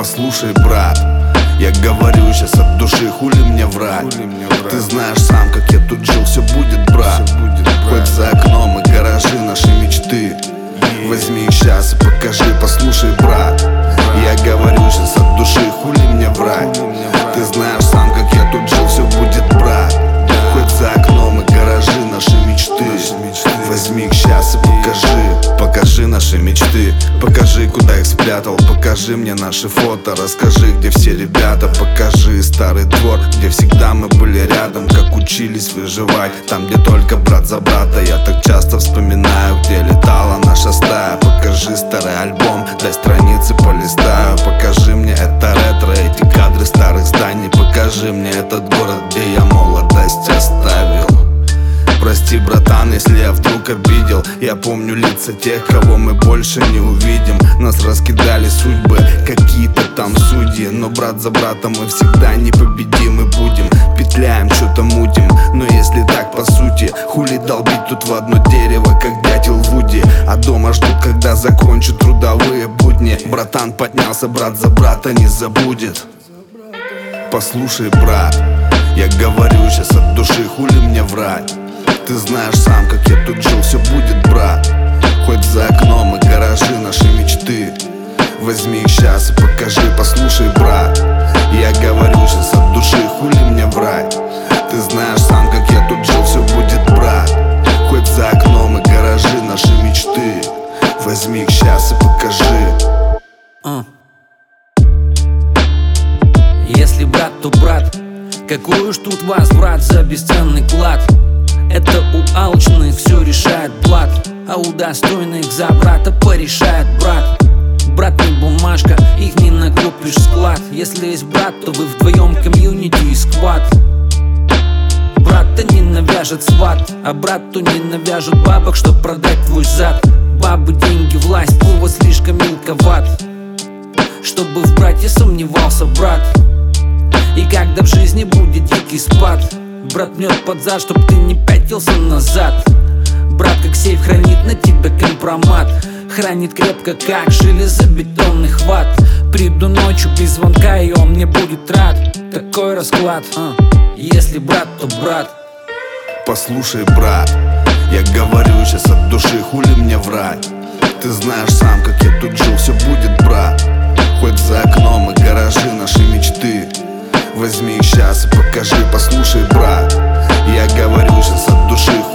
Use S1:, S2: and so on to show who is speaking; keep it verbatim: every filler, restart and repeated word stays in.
S1: Послушай, брат, я говорю сейчас от души, хули мне врать. Ты знаешь сам, как я тут жил, все будет, брат. Хоть за окном и гаражи наши мечты. Возьми их сейчас и покажи, послушай, брат. Я говорю сейчас от души, хули мне врать. Ты знаешь сам, как я тут жил, все будет, брат. Хоть за окном и гаражи наши мечты. Возьми их сейчас и покажи. Покажи наши мечты, покажи, куда их спрятал. Покажи мне наши фото, расскажи, где все ребята. Покажи старый двор, где всегда мы были рядом. Как учились выживать, там, где только брат за брата. Я так часто вспоминаю, где летала наша стая. Покажи старый альбом, дай страницы полистаю. Покажи мне это ретро, эти кадры старых зданий. Покажи мне этот город, где я молодость оставил. Прости, братан, если я вдруг обидел. Я помню лица тех, кого мы больше не увидим. Нас раскидали судьбы, какие-то там судьи. Но брат за братом мы всегда непобедимы будем. Петляем, что-то мутим, но если так по сути, хули долбить тут в одно дерево, как дятел Вуди. А дома ждут, когда закончу трудовые будни. Братан поднялся, брат за брата не забудет. Послушай, брат, я говорю сейчас от души, хули мне врать. Ты знаешь сам, как я тут жил, все будет, брат. Хоть за окном и гаражи наши мечты. Возьми их сейчас и покажи, послушай, брат. Я говорю сейчас от души, хули мне врать. Ты знаешь сам, как я тут жил, все будет, брат. Хоть за окном и гаражи наши мечты. Возьми их сейчас и покажи.
S2: uh. Если брат, то брат. Какой уж тут возврат за бесценный клад. Это у алчных все решает блат, а у достойных за брата порешает брат. Брат не бумажка, их не накопишь в склад. Если есть брат, то вы вдвоем комьюнити и сквад. Брата не навяжет сват, а брату не навяжут бабок, чтоб продать твой зад. Бабы, деньги, власть, повод слишком мелковат, чтобы в брате сомневался брат. И когда в жизни будет дикий спад, брат мнет под зад, чтоб ты не пятился назад. Брат как сейф хранит на тебя компромат. Хранит крепко, как железобетонный хват. Приду ночью без звонка, и он мне будет рад. Такой расклад, а. Если брат, то брат.
S1: Послушай, брат, я говорю сейчас от души, хули мне врать. Ты знаешь сам, как я тут жил, все будет, брат. Хоть за окном и гаражи наши мечты. Возьми их сейчас и покажи, послушай, брат. Я говорю сейчас от души,